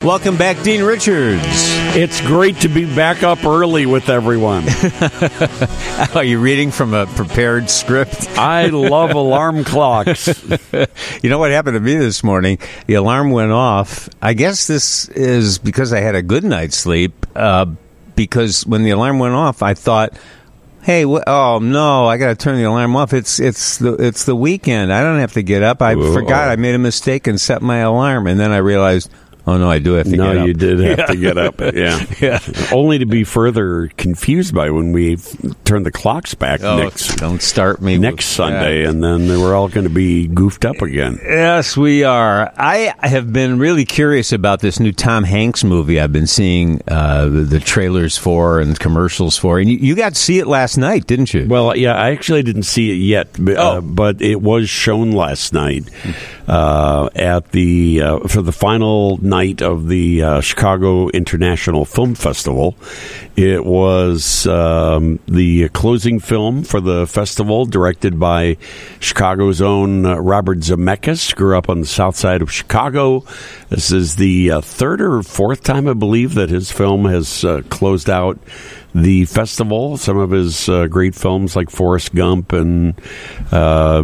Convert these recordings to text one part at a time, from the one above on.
Welcome back, Dean Richards. It's great to be back up early with everyone. Are you reading from a prepared script? I love alarm clocks. You know what happened to me this morning? The alarm went off. I guess this is because I had a good night's sleep, because when the alarm went off, I thought, hey, oh no, I got to turn the alarm off. It's the weekend. I don't have to get up. I forgot. I made a mistake and set my alarm, and then I realized, oh no, I do have to get up. No, you did have to get up. Yeah. Only to be further confused by when we turn the clocks back don't start me next Sunday, and then we're all going to be goofed up again. Yes, we are. I have been really curious about this new Tom Hanks movie. I've been seeing the trailers for and commercials for, and you got to see it last night, didn't you? Well, yeah, I actually didn't see it yet, but it was shown last night at the for the final night of the Chicago International Film Festival. It was the closing film for the festival, directed by Chicago's own Robert Zemeckis. Grew up on the south side of Chicago. This is the third or fourth time, I believe, that his film has closed out the festival. Some of his great films like Forrest Gump and, the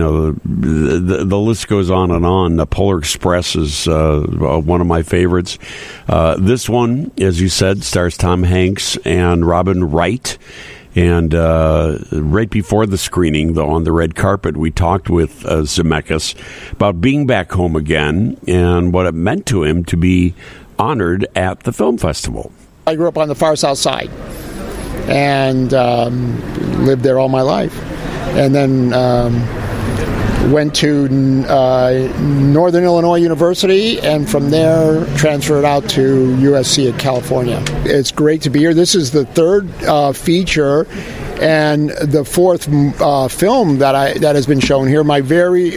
list goes on and on. The Polar Express is one of my favorites. This one, as you said, stars Tom Hanks and Robin Wright. And right before the screening, though, on the red carpet, we talked with Zemeckis about being back home again and what it meant to him to be honored at the film festival. I grew up on the far south side and lived there all my life. And then went to Northern Illinois University, and from there transferred out to USC at California. It's great to be here. This is the third feature and the fourth film that has been shown here. My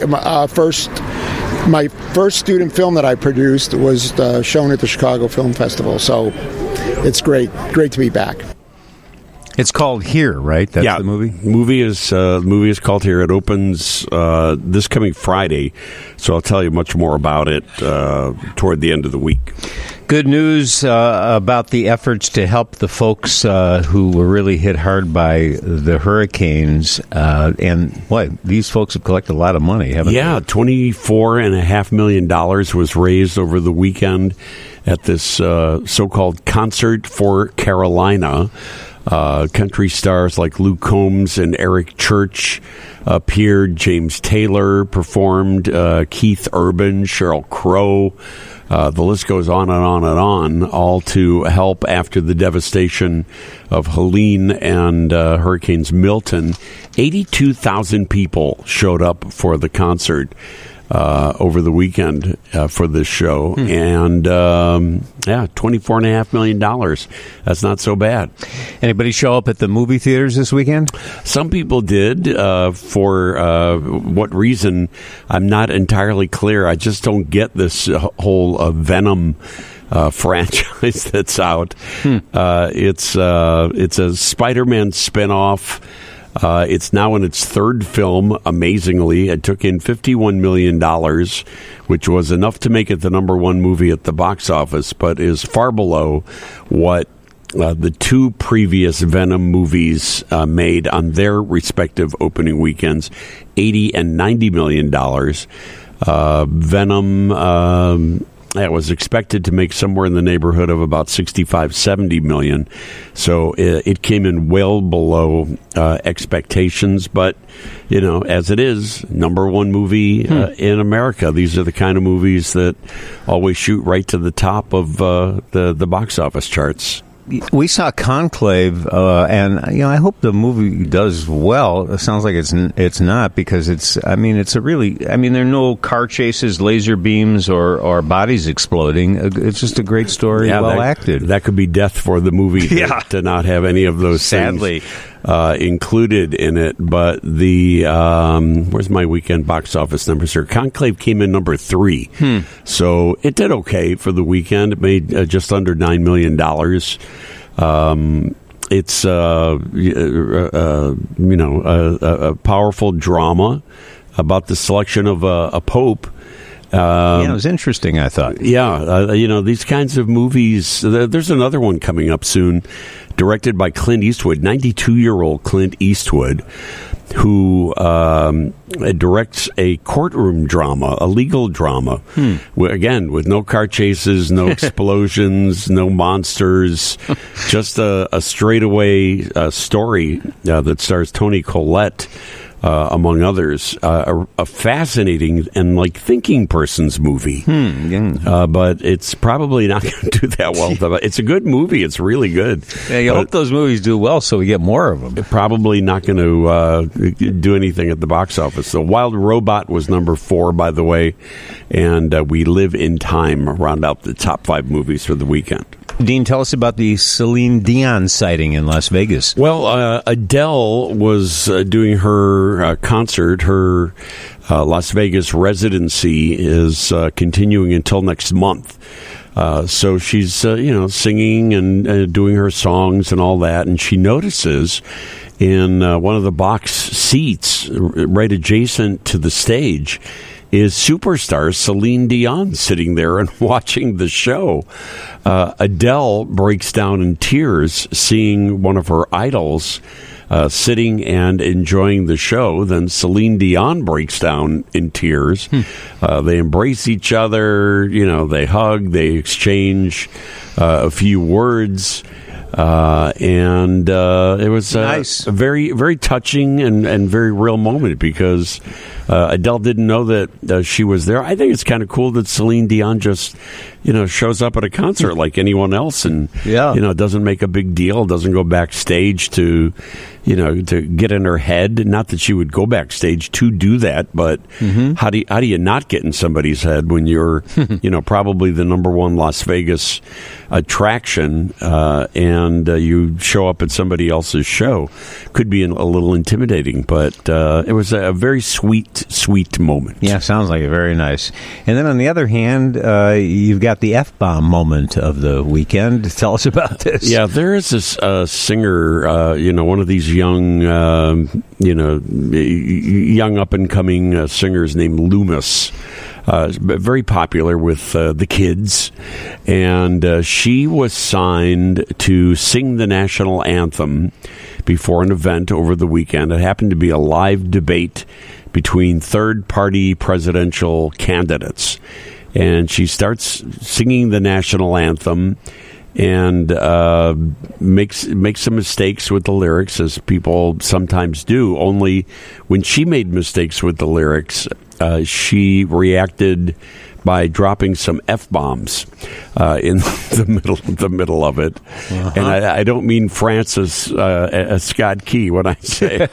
first student film that I produced was shown at the Chicago Film Festival. So it's great to be back. It's called Here, right? That's the movie? The movie is called Here. It opens this coming Friday, so I'll tell you much more about it toward the end of the week. Good news about the efforts to help the folks who were really hit hard by the hurricanes. And, boy, these folks have collected a lot of money, haven't they? Yeah, $24.5 million was raised over the weekend at this so-called Concert for Carolina. Country stars like Luke Combs and Eric Church appeared. James Taylor performed. Keith Urban, Sheryl Crow. The list goes on and on and on, all to help after the devastation of Helene and Hurricanes Milton. 82,000 people showed up for the concert over the weekend for this show. And, $24.5 million. That's not so bad. Anybody show up at the movie theaters this weekend? Some people did. For what reason, I'm not entirely clear. I just don't get this whole Venom franchise that's out. It's a Spider-Man spinoff. It's now in its third film, amazingly. It took in $51 million, which was enough to make it the number one movie at the box office, but is far below what the two previous Venom movies made on their respective opening weekends, $80 and $90 million. Venom... It was expected to make somewhere in the neighborhood of about $65-70 million. So it came in well below expectations. But, as it is, number one movie in America. These are the kind of movies that always shoot right to the top of the box office charts. We saw Conclave, and I hope the movie does well. It sounds like it's not, because it's there are no car chases, laser beams, or bodies exploding. It's just a great story, well acted. That could be death for the movie to not have any of those sadly things included in it. But the where's my weekend box office numbers here? Conclave came in number 3, so it did okay for the weekend. It made just under $9 million. It's a powerful drama about the selection of a pope Yeah, it was interesting, I thought. Yeah, these kinds of movies. There's another one coming up soon, directed by Clint Eastwood, 92-year-old Clint Eastwood, who directs a courtroom drama, a legal drama, again, with no car chases, no explosions, no monsters, just a straightaway story that stars Toni Collette, among others. A fascinating and thinking person's movie. But it's probably not going to do that well. It's a good movie. It's really good. Yeah, you hope those movies do well so we get more of them. Probably not going to do anything at the box office. So Wild Robot was number 4, by the way, and We Live in Time round out the top 5 movies for the weekend. Dean, tell us about the Celine Dion sighting in Las Vegas. Well, Adele was doing her concert. Her Las Vegas residency is continuing until next month. So she's, singing and doing her songs and all that. And she notices in one of the box seats right adjacent to the stage is superstar Celine Dion sitting there and watching the show. Adele breaks down in tears seeing one of her idols sitting and enjoying the show. Then Celine Dion breaks down in tears. They embrace each other, they hug, they exchange a few words. And it was nice. A very, very touching and very real moment because Adele didn't know that she was there. I think it's kind of cool that Celine Dion just, shows up at a concert like anyone else and, doesn't make a big deal, doesn't go backstage to get in her head. Not that she would go backstage to do that, but how do you not get in somebody's head when you're, probably the number one Las Vegas attraction and you show up at somebody else's show? Could be a little intimidating, but it was a very sweet moment. Yeah, sounds like it. Very nice. And then on the other hand, you've got the F-bomb moment of the weekend. Tell us about this. Yeah, there is this singer, one of these young up-and-coming singers named Loomis. Very popular with the kids, and she was signed to sing the national anthem before an event over the weekend. It happened to be a live debate between third-party presidential candidates, and she starts singing the national anthem and makes some mistakes with the lyrics, as people sometimes do. Only when she made mistakes with the lyrics, she reacted by dropping some F-bombs in the middle of it. And I don't mean Francis Scott Key when I say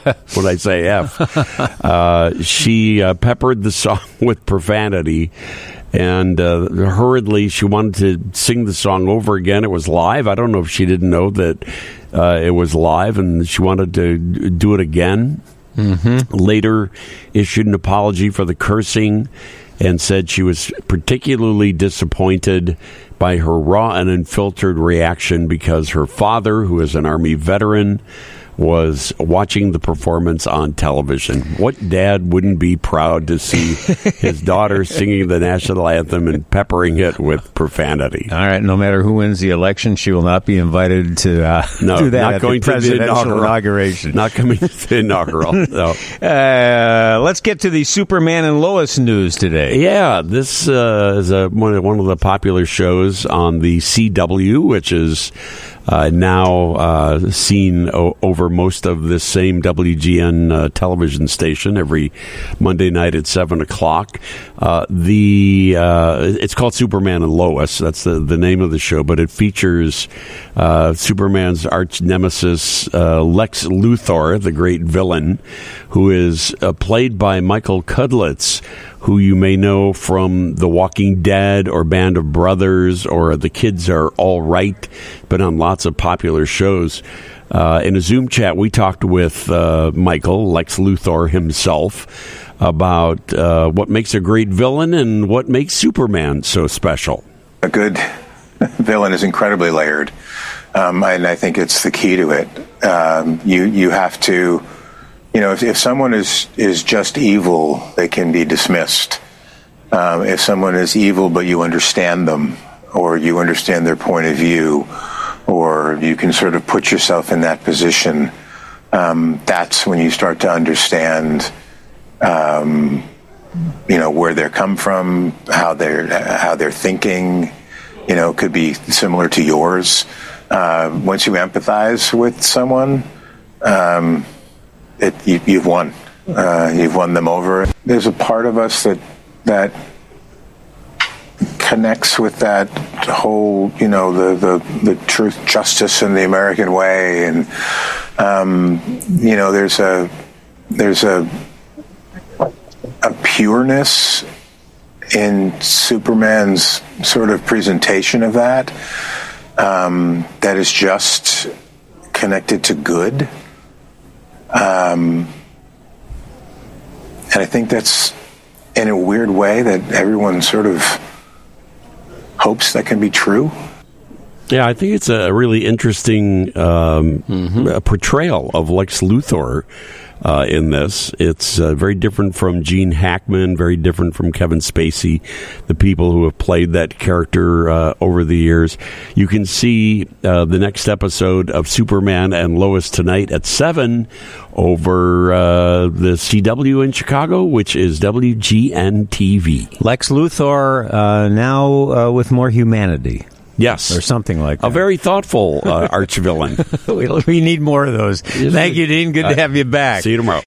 F. She peppered the song with profanity. And hurriedly, she wanted to sing the song over again. It was live. I don't know if she didn't know that it was live, and she wanted to do it again. Later, issued an apology for the cursing and said she was particularly disappointed by her raw and unfiltered reaction because her father, who is an Army veteran, was watching the performance on television. What dad wouldn't be proud to see his daughter singing the national anthem and peppering it with profanity? All right, no matter who wins the election, she will not be invited to do that at the presidential inauguration. Not coming to the inaugural. No. Let's get to the Superman and Lois news today. Yeah, this is one of the popular shows on the CW, which is now seen over most of this same WGN television station every Monday night at 7 o'clock. It's called Superman and Lois. That's the name of the show, but it features Superman's arch nemesis, Lex Luthor, the great villain, who is played by Michael Cudlitz, who you may know from The Walking Dead or Band of Brothers or The Kids Are All Right, but on lots of popular shows. In a Zoom chat, we talked with Michael, Lex Luthor himself, about what makes a great villain and what makes Superman so special. A good villain is incredibly layered, and I think it's the key to it. You have to, if someone is just evil, they can be dismissed. If someone is evil but you understand them, or you understand their point of view, or you can sort of put yourself in that position, that's when you start to understand where they're come from, how they're thinking, could be similar to yours. Once you empathize with someone, you've won. You've won them over. There's a part of us that connects with that whole, the truth, justice, and the American way, and there's a pureness in Superman's sort of presentation of that that is just connected to good. And I think that's, in a weird way, that everyone sort of hopes that can be true. Yeah, I think it's a really interesting portrayal of Lex Luthor in this. It's very different from Gene Hackman, very different from Kevin Spacey, the people who have played that character over the years. You can see the next episode of Superman and Lois tonight at 7 over the CW in Chicago, which is WGN-TV. Lex Luthor now with more humanity. Yes. Or something like that. A very thoughtful arch-villain. We need more of those. Thank you, Dean. Good to have you back. See you tomorrow.